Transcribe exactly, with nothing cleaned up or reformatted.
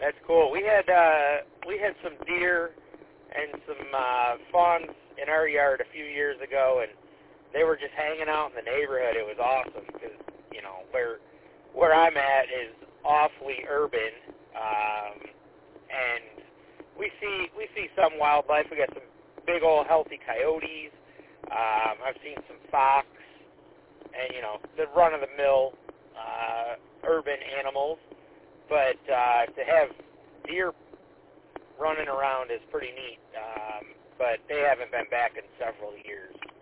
That's cool. We had uh, we had some deer and some uh, fawns in our yard a few years ago, and they were just hanging out in the neighborhood. It was awesome because, you know, where where I'm at is awfully urban, um, and we see we see some wildlife. We got some big old healthy coyotes. Um, I've seen some fox, and you know the run-of-the-mill uh, urban animals. But uh, to have deer running around is pretty neat. Um, but they haven't been back in several years.